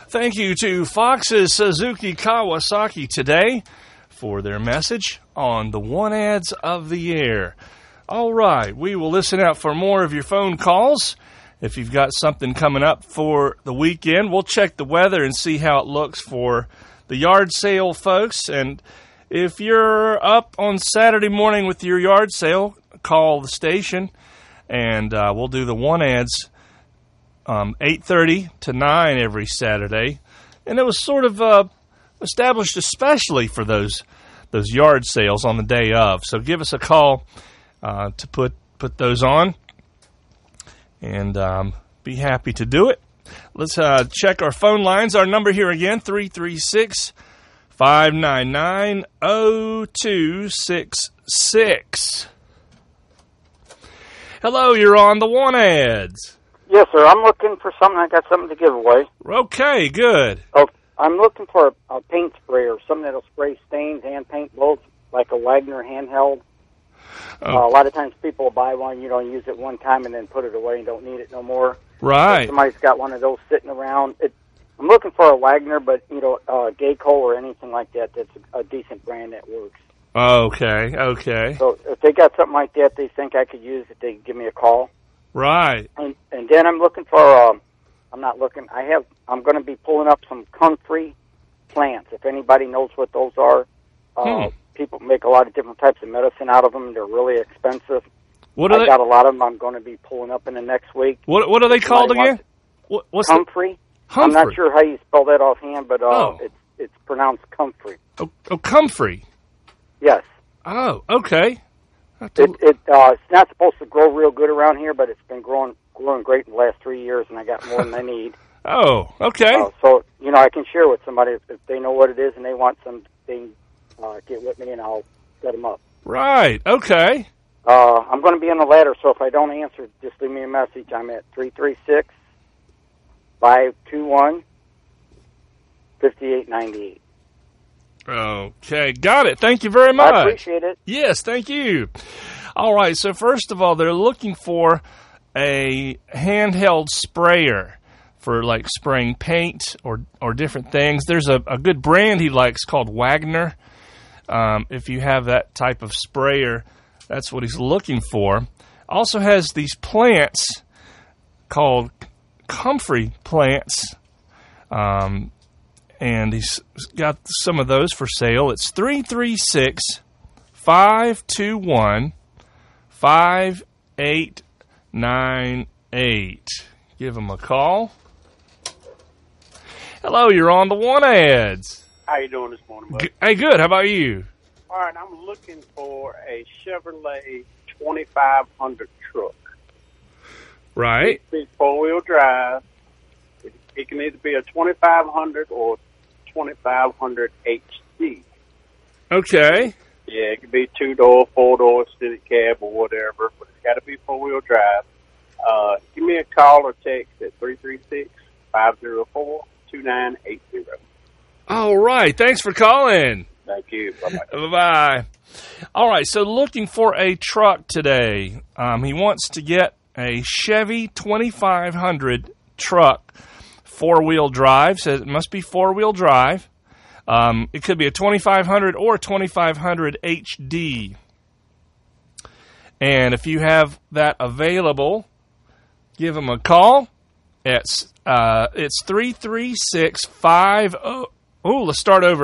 Thank you to Fox's Suzuki Kawasaki today for their message on the One Ads of the Year. All right, we will listen out for more of your phone calls. If you've got something coming up for the weekend, we'll check the weather and see how it looks for the yard sale, folks. And if you're up on Saturday morning with your yard sale, call the station, and we'll do the One Ads 8:30 to 9 every Saturday. And it was sort of established especially for those yard sales on the day of. So give us a call to put those on, and be happy to do it. Let's check our phone lines. Our number here again, 336-599-0266. Hello, you're on the One Ads. Yes, sir. I'm looking for something. I got something to give away. Okay, good. Oh, I'm looking for a paint sprayer, something that'll spray stains and paint both, like a Wagner handheld. Oh. A lot of times people will buy one, and use it one time and then put it away and don't need it no more. Right. If somebody's got one of those sitting around. I'm looking for a Wagner, but, Geico or anything like that that's a decent brand that works. Okay. So if they got something like that they think I could use, if they give me a call. Right. And then I'm looking for, I'm going to be pulling up some comfrey plants. If anybody knows what those are, people make a lot of different types of medicine out of them. They're really expensive. I got a lot of them I'm going to be pulling up in the next week. What are they called again? What's comfrey. I'm not sure how you spell that offhand, but it's pronounced comfrey. Oh, comfrey. Yes. Oh, okay. It's not supposed to grow real good around here, but it's been growing great in the last 3 years, and I got more than I need. Oh, okay. So, I can share with somebody if they know what it is and they want some, they get with me and I'll set them up. Right, okay. I'm going to be on the ladder, so if I don't answer, just leave me a message. I'm at 336-521-5898. Okay, got it. Thank you very much. I appreciate it. Yes, thank you. All right, so first of all, they're looking for a handheld sprayer for like spraying paint or different things. There's a good brand he likes called Wagner. If you have that type of sprayer, that's what he's looking for. Also has these plants called comfrey plants. And he's got some of those for sale. It's 336-521-5898. Give him a call. Hello, you're on the One Ads. How you doing this morning, bud? Hey, good. How about you? All right, I'm looking for a Chevrolet 2500 truck. Right. It's four-wheel drive. It can either be a 2500 or 2500 HD. Okay. Yeah, it could be 2-door, 4-door, city cab, or whatever, but it's got to be four-wheel drive. Give me a call or text at 336-504-2980. All right. Thanks for calling. Thank you. Bye-bye. Bye-bye. All right, so looking for a truck today. He wants to get a Chevy 2500 truck, four-wheel drive. Says it must be four-wheel drive. It could be a 2500 or a 2500 HD. And if you have that available, give him a call. It's 336-50. Oh, let's start over.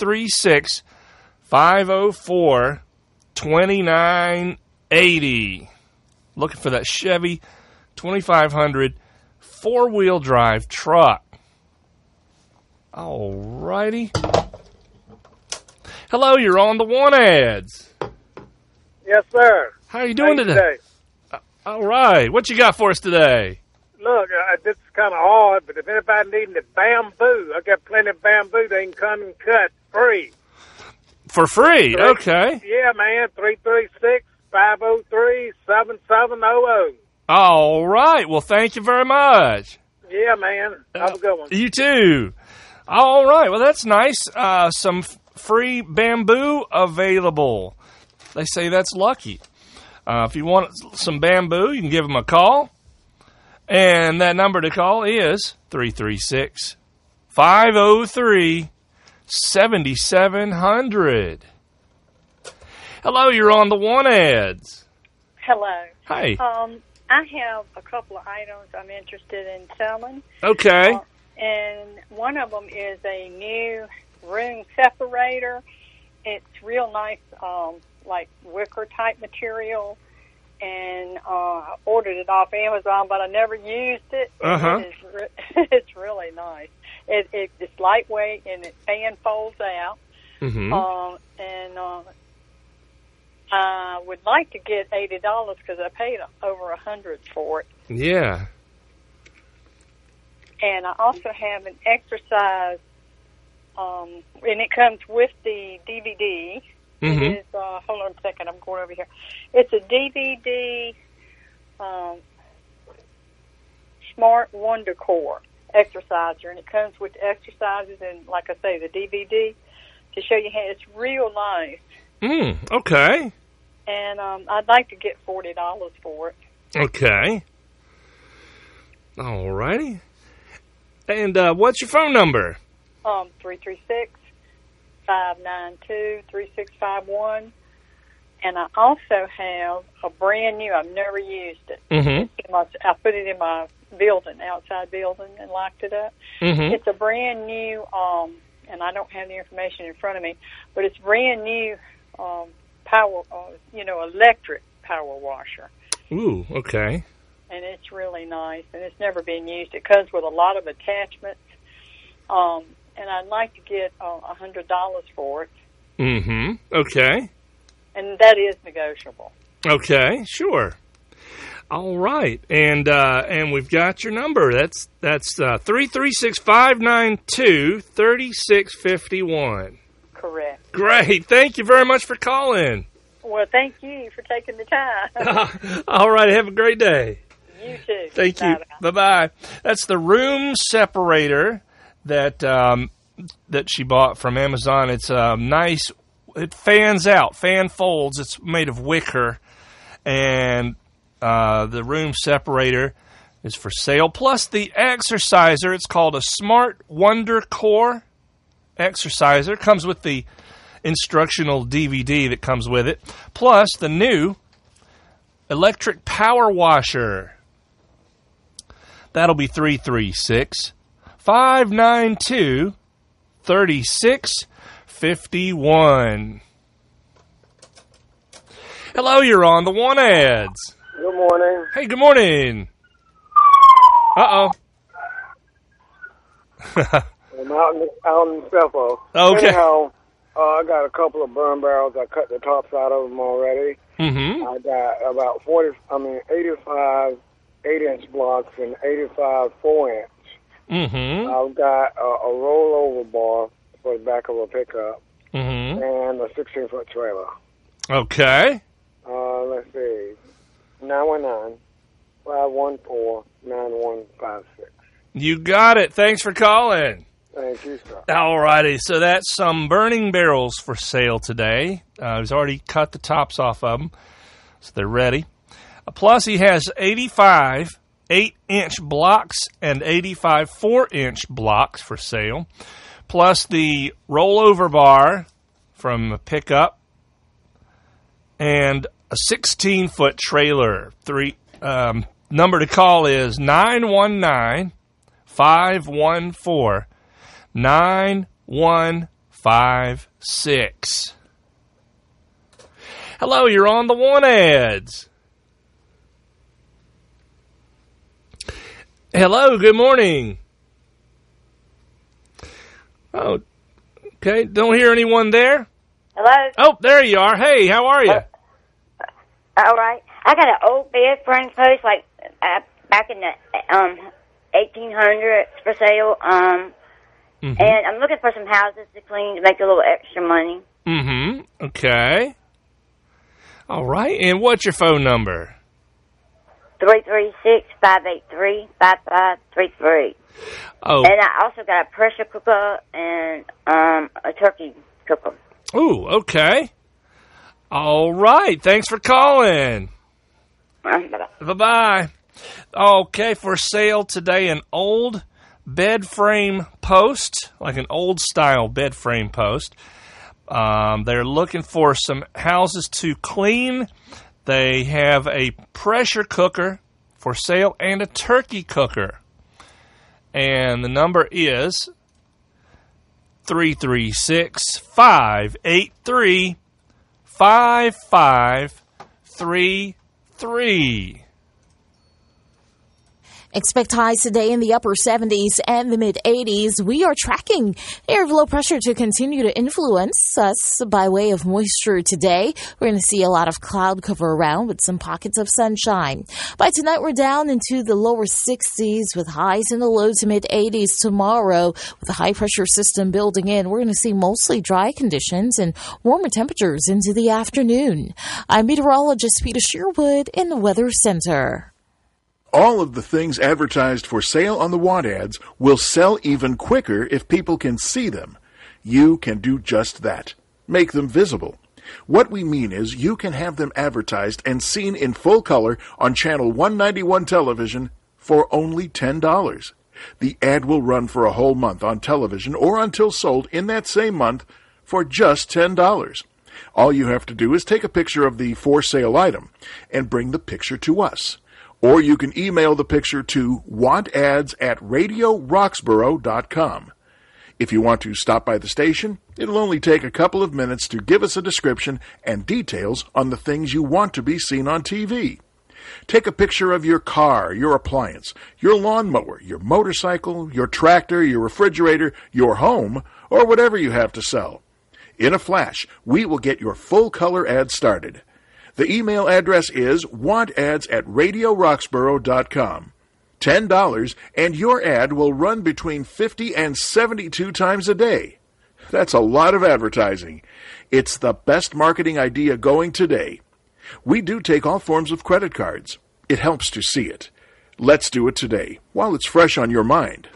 336-504-2980. Looking for that Chevy 2500 four-wheel drive truck. All righty. Hello, you're on the One Ads. Yes, sir. How are you doing today? All right. What you got for us today? Look, this is kind of hard, but if anybody needing the bamboo, I got plenty of bamboo they can come and cut free. For free? Okay. Yeah, man. 336-503-7700. All right. Well, thank you very much. Yeah, man. Have a good one. You too. All right. Well, that's nice. Some free bamboo available. They say that's lucky. If you want some bamboo, you can give them a call. And that number to call is 503-7700. Hello, you're on the One Ads. Hello. Hi. I have a couple of items I'm interested in selling. Okay. And one of them is a new room separator. It's real nice, like wicker type material. And I ordered it off Amazon, but I never used it. Uh-huh. It's really nice. It's lightweight and it fan folds out. Mm-hmm. I would like to get $80 because I paid over $100 for it. Yeah. And I also have an exercise, and it comes with the DVD. Mm-hmm. It is, hold on a second, I'm going over here. It's a DVD Smart Wonder Core exerciser, and it comes with the exercises and, like I say, the DVD to show you how it's real nice. Okay. And I'd like to get $40 for it. Okay. All righty. And what's your phone number? 336-592-3651. And I also have a brand new, I've never used it. Mm-hmm. I put it in my building, outside building, and locked it up. Mm-hmm. It's a brand new, and I don't have the information in front of me, but it's brand new power, electric power washer. Ooh, okay. And it's really nice, and it's never been used. It comes with a lot of attachments, and I'd like to get $100 for it. Mm-hmm. Okay. And that is negotiable. Okay, sure. All right, and we've got your number. That's 336-592-3651. Correct. Great. Thank you very much for calling. Well, thank you for taking the time. All right, have a great day. You too. Thank you. Bye-bye. That's the room separator that she bought from Amazon. It's nice. It fans out, fan folds. It's made of wicker, and the room separator is for sale. Plus the exerciser. It's called a Smart Wonder Core exerciser. Comes with the instructional DVD that comes with it. Plus the new electric power washer. That'll be 336-592-3651. Hello, you're on the One Ads. Good morning. Hey, good morning. Uh-oh. I'm out in Bethel. Okay. Anyhow, I got a couple of burn barrels. I cut the tops out of them already. Mm-hmm. I got about 85 8-inch blocks and 85 4-inch. Mm-hmm. I've got a rollover bar for the back of a pickup Mm-hmm. and a 16-foot trailer. Okay. Let's see. 919-514-9156. You got it. Thanks for calling. Thank you, sir. All righty. So that's some burning barrels for sale today. He's already cut the tops off of them, so they're ready. Plus, he has 85 8-inch blocks and 85 4-inch blocks for sale. Plus the rollover bar from a pickup and a 16-foot trailer. Number to call is 919-514-9156. Hello, you're on the One Ads. Hello, good morning. Oh, okay. Don't hear anyone there? Hello? Oh, there you are. Hey, how are you? All right. I got an old bed furnace post, like back in the 1800s for sale. And I'm looking for some houses to clean to make a little extra money. Mm-hmm. Okay. All right. And what's your phone number? 336-583-5533. Oh. And I also got a pressure cooker and a turkey cooker. Ooh, okay. All right. Thanks for calling. Bye-bye. Bye-bye. Okay, for sale today, an old bed frame post, like an old-style bed frame post. They're looking for some houses to clean. They have a pressure cooker for sale and a turkey cooker. And the number is 336-583-5533. Expect highs today in the upper 70s and the mid-80s. We are tracking air of low pressure to continue to influence us by way of moisture today. We're going to see a lot of cloud cover around with some pockets of sunshine. By tonight, we're down into the lower 60s with highs in the low to mid-80s tomorrow. With the high pressure system building in, we're going to see mostly dry conditions and warmer temperatures into the afternoon. I'm meteorologist Peter Sherwood in the Weather Center. All of the things advertised for sale on the want ads will sell even quicker if people can see them. You can do just that. Make them visible. What we mean is you can have them advertised and seen in full color on Channel 191 television for only $10. The ad will run for a whole month on television or until sold in that same month for just $10. All you have to do is take a picture of the for sale item and bring the picture to us. Or you can email the picture to wantads@radioroxborough.com. If you want to stop by the station, it'll only take a couple of minutes to give us a description and details on the things you want to be seen on TV. Take a picture of your car, your appliance, your lawnmower, your motorcycle, your tractor, your refrigerator, your home, or whatever you have to sell. In a flash, we will get your full-color ad started. The email address is wantads@radioroxborough.com. $10, and your ad will run between 50 and 72 times a day. That's a lot of advertising. It's the best marketing idea going today. We do take all forms of credit cards. It helps to see it. Let's do it today, while it's fresh on your mind.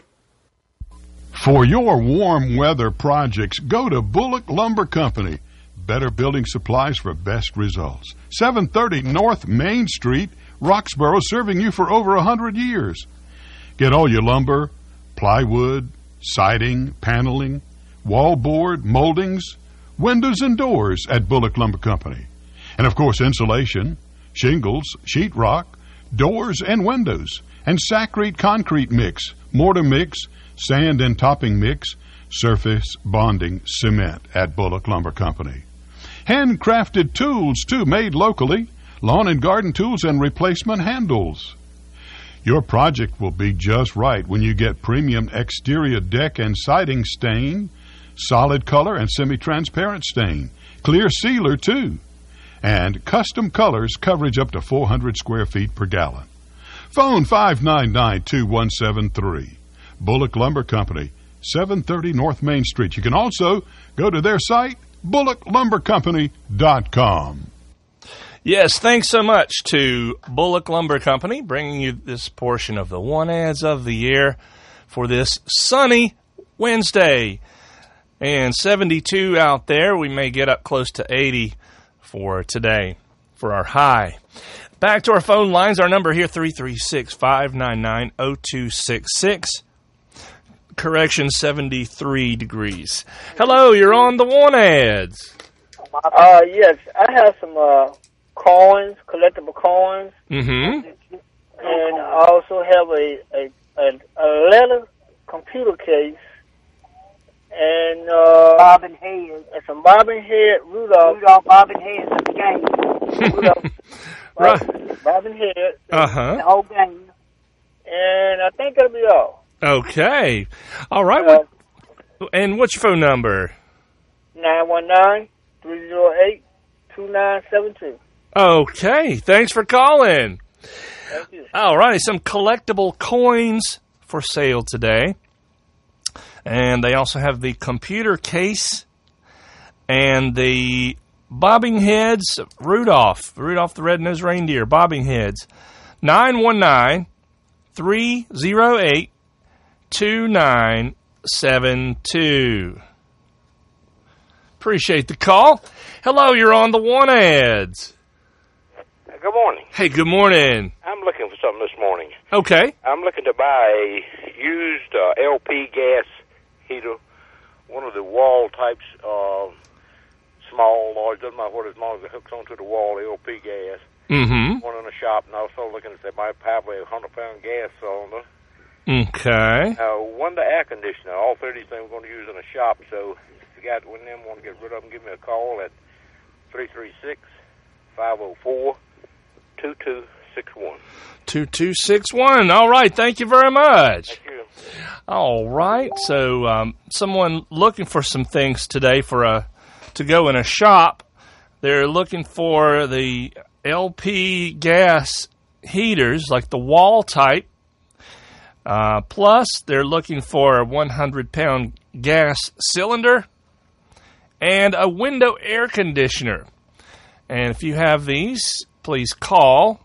For your warm weather projects, go to Bullock Lumber Company. Better building supplies for best results. 730 North Main Street, Roxborough, serving you for over 100 years. Get all your lumber, plywood, siding, paneling, wallboard, moldings, windows and doors at Bullock Lumber Company. And of course, insulation, shingles, sheetrock, doors and windows, and Sakrete concrete mix, mortar mix, sand and topping mix, surface bonding cement at Bullock Lumber Company. Handcrafted tools, too, made locally, lawn and garden tools and replacement handles. Your project will be just right when you get premium exterior deck and siding stain, solid color and semi-transparent stain, clear sealer, too, and custom colors coverage up to 400 square feet per gallon. Phone 599-2173. Bullock Lumber Company, 730 North Main Street. You can also go to their site, BullockLumberCompany.com. Yes, thanks so much to Bullock Lumber Company, bringing you this portion of the One Ads of the Year for this sunny Wednesday. And 72 out there. We may get up close to 80 for today for our high. Back to our phone lines. Our number here, 336-599-0266. Correction, 73 degrees. Hello, you're on the One Ads. Yes, I have some coins, collectible coins. Mm-hmm. And I also have a leather computer case and bobbin head. And some bobbin head Rudolph bobbin head of the game. Rudolph Right. bobbin head. Uh-huh. The whole game. And I think that'll be all. Okay. All right. And what's your phone number? 919-308-2972. Okay. Thanks for calling. Thank you. All right. Some collectible coins for sale today. And they also have the computer case and the bobbing heads, Rudolph the Red-Nosed Reindeer, bobbing heads. 919-308-2972. Appreciate the call. Hello, you're on the One Ads. Good morning. Hey, good morning. I'm looking for something this morning. Okay. I'm looking to buy a used LP gas heater, one of the wall types, small, large, doesn't matter what, as long as it hooks onto the wall, LP gas. Mm-hmm. One in the shop, and also looking at my probably a 100-pound gas cylinder. Okay. One the air conditioner. All 3 of these things we're going to use in the shop, so if you got one of them, want to get rid of them, give me a call at 336-504-2261. 2261. All right. Thank you very much. Thank you. All right. So someone looking for some things today to go in a shop. They're looking for the LP gas heaters, like the wall type. Plus, they're looking for a 100-pound gas cylinder and a window air conditioner. And if you have these, please call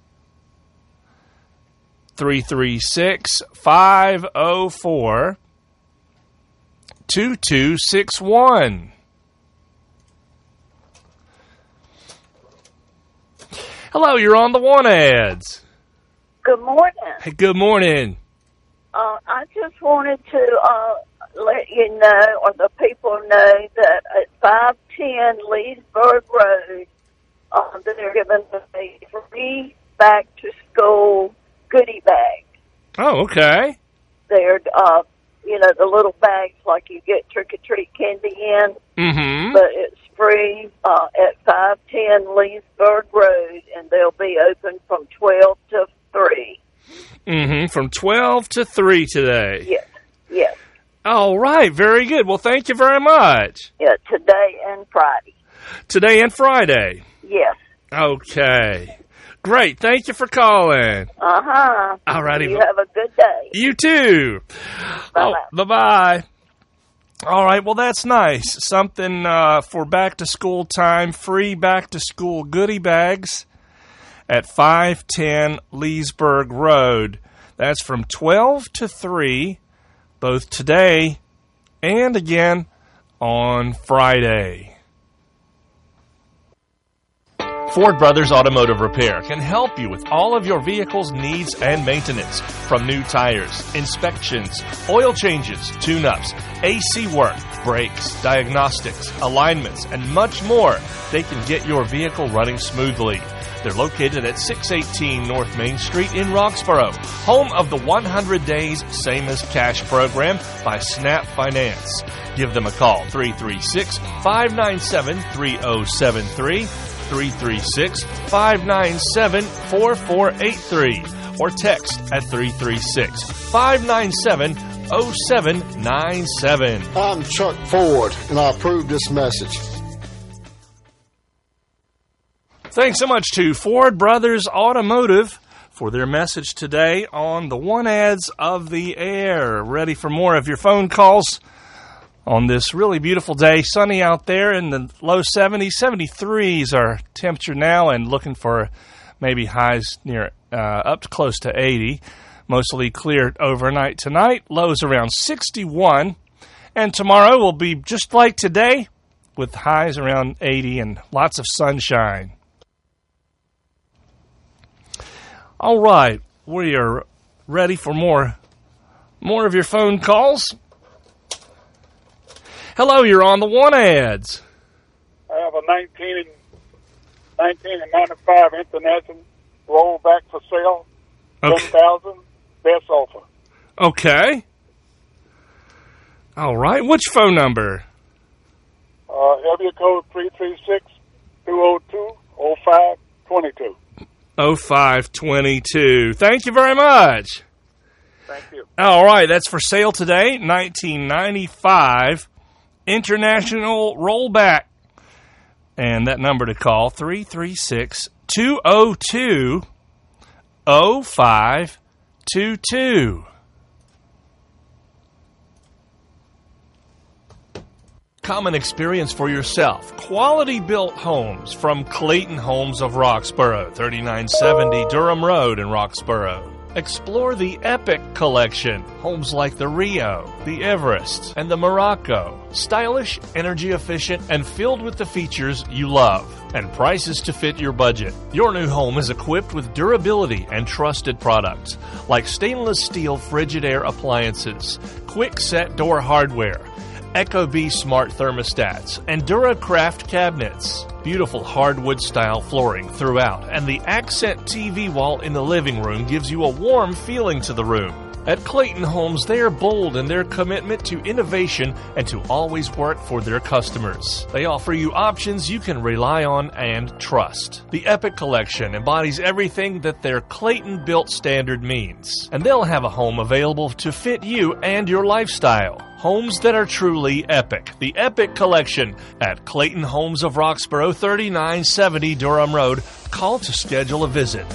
336-504-2261. Hello, you're on the One Ads. Good morning. Hey, good morning. I just wanted to let you know, or the people know, that at 510 Leesburg Road, they're giving a free back-to-school goodie bag. Oh, okay. They're, the little bags like you get trick-or-treat candy in. Mm-hmm. But it's free at 510 Leesburg Road, and they'll be open from 12 to 3. Mm-hmm. From 12 to 3 today. Yes, yes. All right, very good. Well, thank you very much. Yeah, today and Friday. Today and Friday. Yes. Okay. Great. Thank you for calling. Uh-huh. All righty. You have a good day. You too. Bye-bye. Oh, bye-bye. All right. Well, that's nice. Something for back-to-school time. Free back-to-school goodie bags at 510 Leesburg Road. That's from 12 to 3, both today and again on Friday. Ford Brothers Automotive Repair can help you with all of your vehicle's needs and maintenance. From new tires, inspections, oil changes, tune-ups, AC work, brakes, diagnostics, alignments, and much more, they can get your vehicle running smoothly. They're located at 618 North Main Street in Roxborough, home of the 100 Days Same as Cash program by Snap Finance. Give them a call, 336-597-3073, 336-597-4483, or text at 336-597-0797. I'm Chuck Ford, and I approve this message. Thanks so much to Ford Brothers Automotive for their message today on the One Ads of the Air. Ready for more of your phone calls on this really beautiful day. Sunny out there in the low 70s. 73 is our temperature now, and looking for maybe highs near up to close to 80. Mostly clear overnight tonight. Lows around 61. And tomorrow will be just like today with highs around 80 and lots of sunshine. All right, we are ready for more of your phone calls. Hello, you're on the One Ads. I have a 1995 International rollback for sale. Okay. 10,000, best offer. Okay. All right, which phone number? Area code 336-202-0522. 0522. Thank you very much. Thank you. All right, that's for sale today, 1995 International Rollback. And that number to call, 336-202-0522. Come and experience for yourself quality-built homes from Clayton Homes of Roxborough, 3970 Durham Road in Roxborough. Explore the Epic Collection. Homes like the Rio, the Everest, and the Morocco. Stylish, energy efficient, and filled with the features you love. And prices to fit your budget. Your new home is equipped with durability and trusted products like stainless steel Frigidaire appliances, quick set door hardware, ecobee smart thermostats, and DuraCraft cabinets. Beautiful hardwood style flooring throughout, and the accent TV wall in the living room gives you a warm feeling to the room. At Clayton Homes, they are bold in their commitment to innovation and to always work for their customers. They offer you options you can rely on and trust. The Epic Collection embodies everything that their Clayton-built standard means, and they'll have a home available to fit you and your lifestyle. Homes that are truly epic. The Epic Collection at Clayton Homes of Roxborough, 3970 Durham Road. Call to schedule a visit,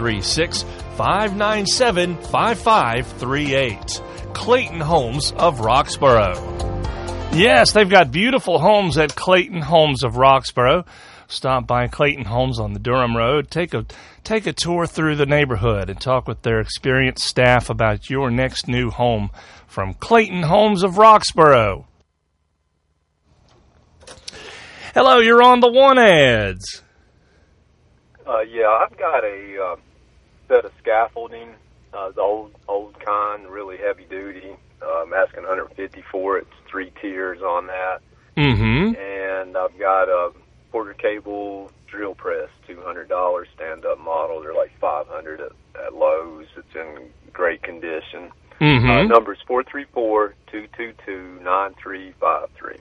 336-597-5538. Clayton Homes of Roxborough. Yes, they've got beautiful homes at Clayton Homes of Roxborough. Stop by Clayton Homes on the Durham Road. Take a tour through the neighborhood and talk with their experienced staff about your next new home from Clayton Homes of Roxborough. Hello, you're on the One Ads. Yeah, I've got a set of scaffolding, the old kind, really heavy duty. I'm asking $150 for it. It's 3 tiers on that. Mm-hmm. And I've got a quarter cable drill press, $200 stand-up model. They're like $500 at Lowe's. It's in great condition. Mm-hmm. Number's 434-222-9353.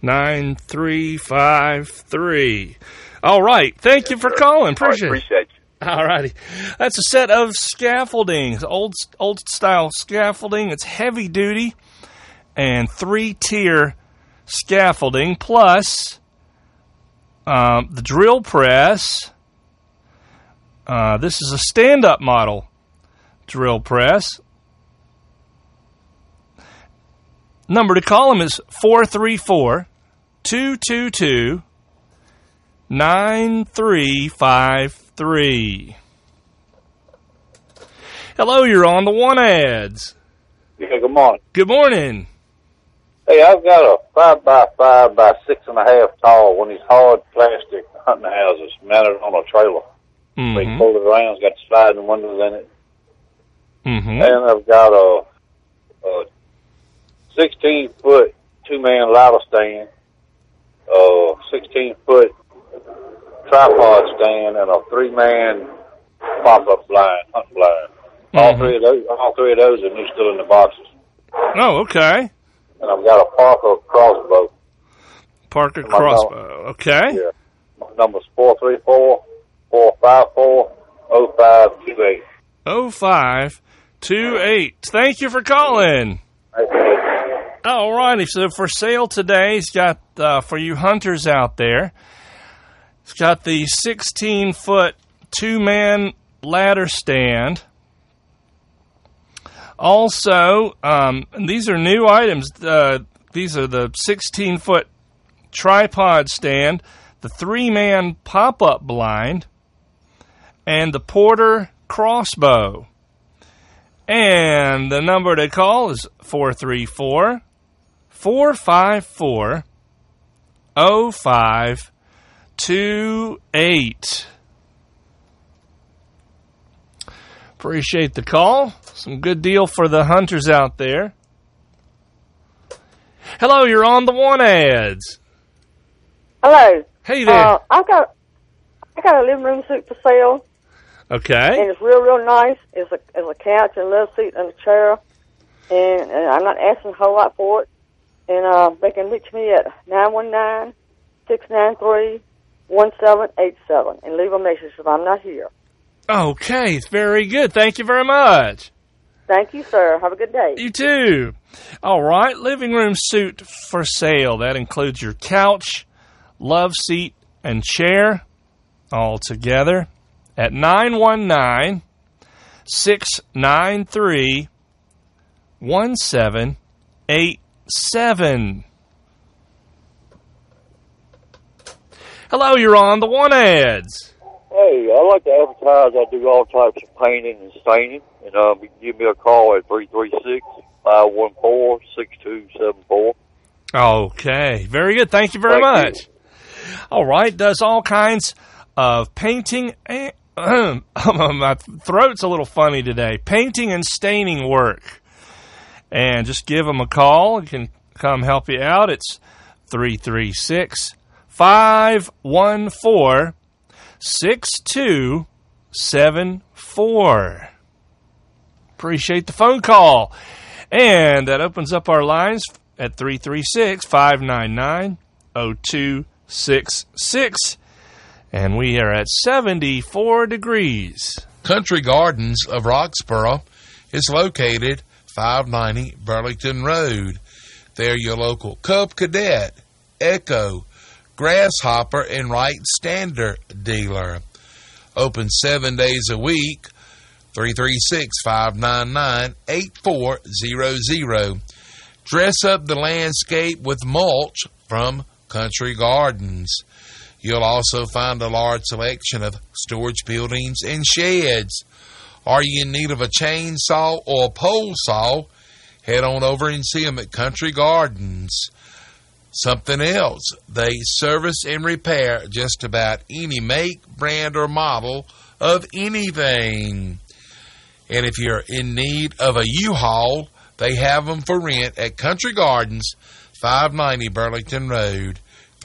9353. All right. Thank you for calling. Appreciate it. Appreciate you. All righty. That's a set of scaffolding, old style scaffolding. It's heavy duty and 3-tier scaffolding plus the drill press. This is a stand-up model drill press. Number to call them is 434-222-9353. Hello, you're on the One Ads. Yeah, good morning. Good morning. Hey, I've got a 5x5 by 6.5 tall, one of these hard plastic hunting houses mounted on a trailer. Mm-hmm. They fold it around, it's got sliding windows in it. Mm-hmm. And I've got a 16-foot 2-man ladder stand, 16-foot tripod stand, and a 3-man pop-up blind, hunting blind. All three of those are still in the boxes. Oh, okay. And I've got a Parker crossbow. Parker crossbow, okay. Yeah. My number's 434-454-0528. 0528. Thank you for calling. All righty. So for sale today, he's got, for you hunters out there, it's got the 16-foot 2-man ladder stand. Also, and these are new items. These are the 16-foot tripod stand, the 3-man pop-up blind, and the Porter crossbow. And the number to call is 434-454-0528. Appreciate the call. Some good deal for the hunters out there. Hello, you're on the One Ads. Hello. Hey there. I got a living room suite for sale. Okay. And it's real nice. It's a couch and a love seat and a chair. And I'm not asking a whole lot for it. And they can reach me at 919-693-1787 and leave a message if I'm not here. Okay, very good. Thank you very much. Thank you, sir. Have a good day. You too. All right, living room suite for sale. That includes your couch, love seat, and chair all together at 919-693-1787. Hello, you're on the One Ads. Hey, I like to advertise. I do all types of painting and staining, and you can give me a call at 336-514-6274. Okay, very good. Thank you very much. All right, does all kinds of painting and my throat's a little funny today. Painting and staining work. And just give them a call. It can come help you out. It's 336-514-6274. Appreciate the phone call. And that opens up our lines at 336-599-0266. And we are at 74 degrees. Country Gardens of Roxboro is located 590 Burlington Road. They're your local Cub Cadet, Echo, Grasshopper, and Wright Standard dealer. Open 7 days a week. 336-599-8400. Dress up the landscape with mulch from Country Gardens. You'll also find a large selection of storage buildings and sheds. Are you in need of a chainsaw or a pole saw? Head on over and see them at Country Gardens. Something else, they service and repair just about any make, brand, or model of anything. And if you're in need of a U-Haul, they have them for rent at Country Gardens, 590 Burlington Road.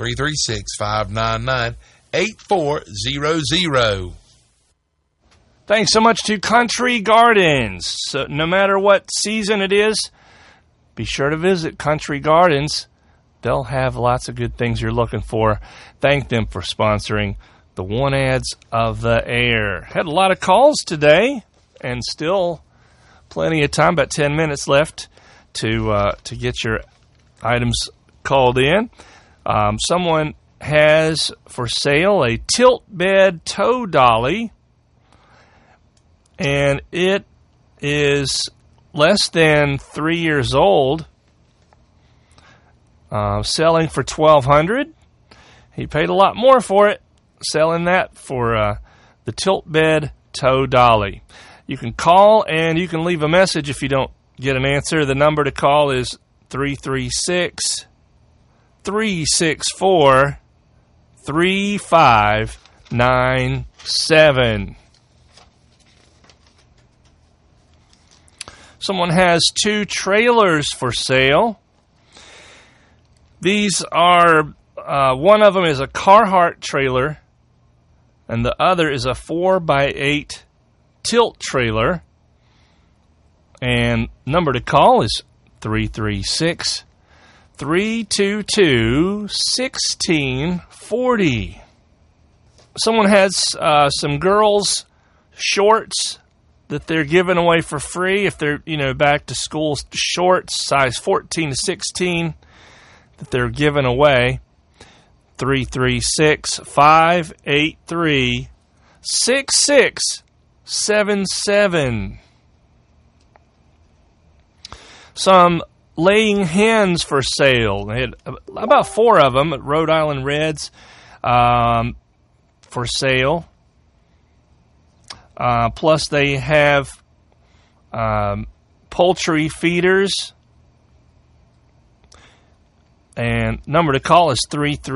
336-599-8400. Thanks so much to Country Gardens. So no matter what season it is, be sure to visit Country Gardens. They'll have lots of good things you're looking for. Thank them for sponsoring the One Ads of the Air. Had a lot of calls today, and still plenty of time, about 10 minutes left to get your items called in. Someone has for sale a tilt bed tow dolly, and it is less than 3 years old, selling for $1,200. He paid a lot more for it, selling that for the tilt bed tow dolly. You can call and you can leave a message if you don't get an answer. The number to call is 336-364-3597. Someone has 2 trailers for sale. These are, one of them is a Carhartt trailer, and the other is a 4x8 tilt trailer. And number to call is 336-322-1640. Someone has some girls' shorts that they're giving away for free if they're, back to school shorts, size 14 to 16, that they're giving away. 336-583-6677. Some laying hens for sale. They had about 4 of them at Rhode Island Reds for sale. Plus they have poultry feeders. And number to call is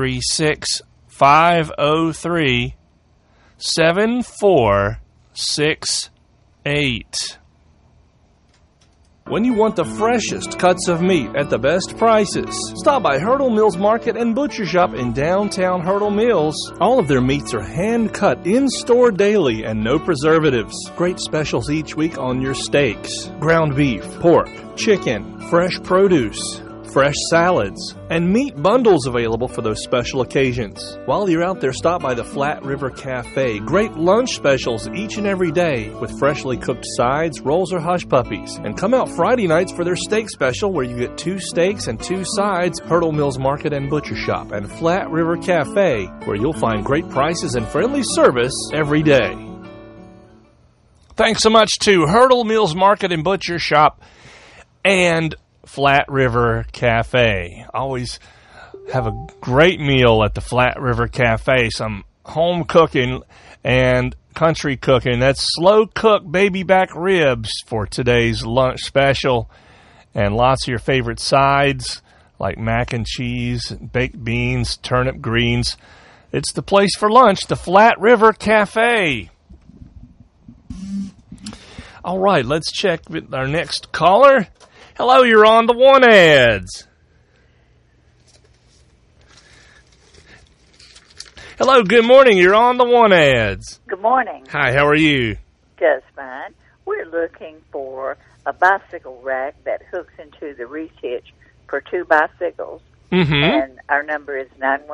336-503-7468. When you want the freshest cuts of meat at the best prices, stop by Hurdle Mills Market and Butcher Shop in downtown Hurdle Mills. All of their meats are hand-cut in-store daily and no preservatives. Great specials each week on your steaks, ground beef, pork, chicken, fresh produce, fresh salads, and meat bundles available for those special occasions. While you're out there, stop by the Flat River Cafe. Great lunch specials each and every day with freshly cooked sides, rolls, or hush puppies. And come out Friday nights for their steak special where you get 2 steaks and 2 sides. Hurdle Mills Market and Butcher Shop and Flat River Cafe, where you'll find great prices and friendly service every day. Thanks so much to Hurdle Mills Market and Butcher Shop and Flat River Cafe. Always have a great meal at the Flat River Cafe. Some home cooking and country cooking. That's slow-cooked baby back ribs for today's lunch special. And lots of your favorite sides like mac and cheese, baked beans, turnip greens. It's the place for lunch, the Flat River Cafe. All right, let's check with our next caller. Hello, you're on the One Ads. Hello, good morning. You're on the One Ads. Good morning. Hi, how are you? Just fine. We're looking for a bicycle rack that hooks into the reach hitch for 2 bicycles. Mm-hmm. And our number is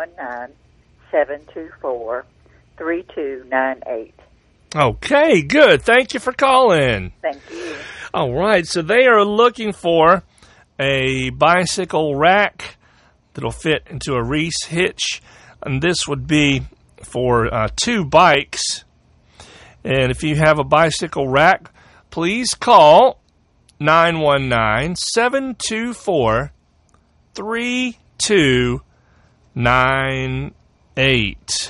919-724-3298. Okay, good. Thank you for calling. Thank you. All right, so they are looking for a bicycle rack that'll fit into a Reese hitch, and this would be for 2 bikes. And if you have a bicycle rack, please call 919-724-3298.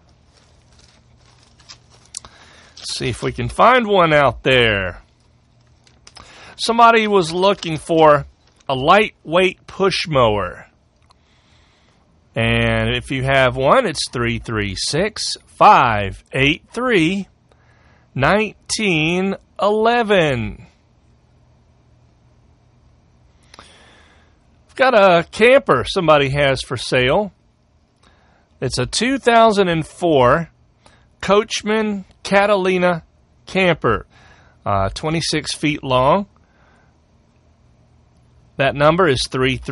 See if we can find one out there. Somebody was looking for a lightweight push mower. And if you have one, it's 336-583-1911. I've got a camper somebody has for sale. It's a 2004 Coachman Catalina camper, 26 feet long. That number is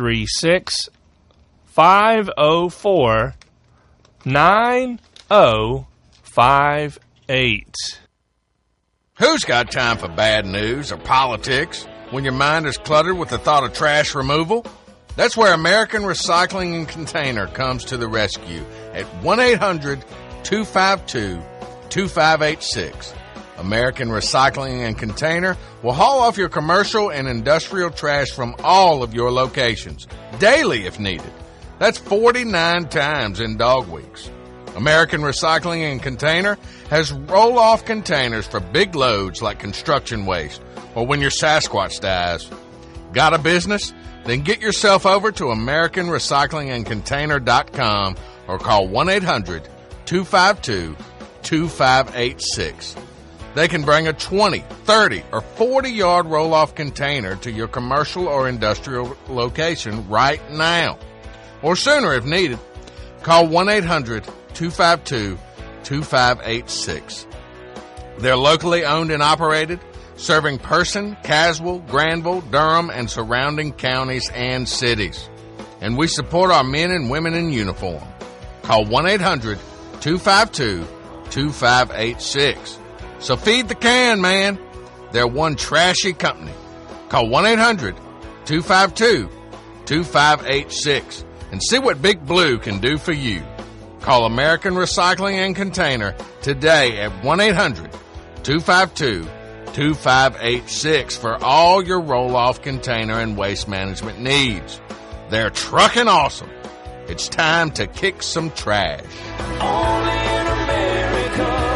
336-504-9058. Who's got time for bad news or politics when your mind is cluttered with the thought of trash removal? That's where American Recycling and Container comes to the rescue at 1-800-252-2586. American Recycling and Container will haul off your commercial and industrial trash from all of your locations, daily if needed. That's 49 times in dog weeks. American Recycling and Container has roll-off containers for big loads like construction waste or when your Sasquatch dies. Got a business? Then get yourself over to AmericanRecyclingAndContainer.com or call 1-800-252-2586. They can bring a 20, 30, or 40-yard roll-off container to your commercial or industrial location right now. Or sooner if needed. Call 1-800-252-2586. They're locally owned and operated, serving Person, Caswell, Granville, Durham, and surrounding counties and cities. And we support our men and women in uniform. Call 1-800-252-2586. So feed the can, man. They're one trashy company. Call 1-800-252-2586 and see what Big Blue can do for you. Call American Recycling and Container today at 1-800-252-2586 for all your roll-off container and waste management needs. They're trucking awesome. It's time to kick some trash. Only in America.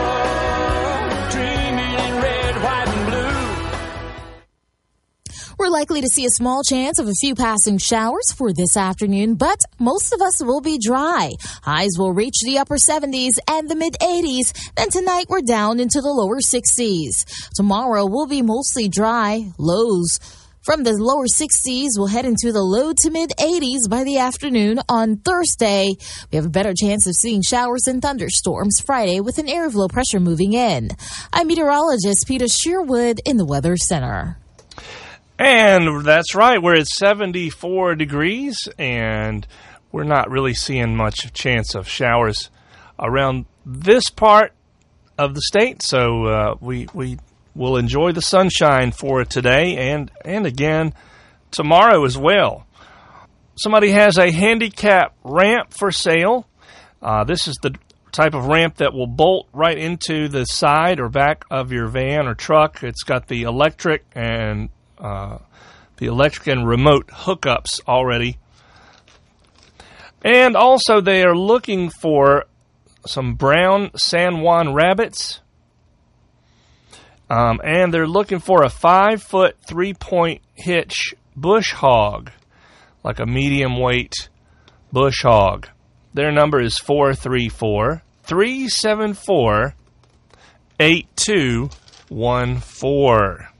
We're likely to see a small chance of a few passing showers for this afternoon, but most of us will be dry. Highs will reach the upper 70s and the mid-80s. Then tonight we're down into the lower 60s. Tomorrow will be mostly dry. Lows from the lower 60s will head into the low to mid-80s by the afternoon on Thursday. We have a better chance of seeing showers and thunderstorms Friday with an area of low pressure moving in. I'm meteorologist Peter Sherwood in the Weather Center. And that's right, we're at 74 degrees, and we're not really seeing much chance of showers around this part of the state. So we will enjoy the sunshine for today and again tomorrow as well. Somebody has a handicap ramp for sale. This is the type of ramp that will bolt right into the side or back of your van or truck. It's got the electric and remote hookups already. And also they are looking for some brown San Juan rabbits. And they're looking for a 5-foot 3-point hitch bush hog, like a medium weight bush hog. Their number is 434-374-8214.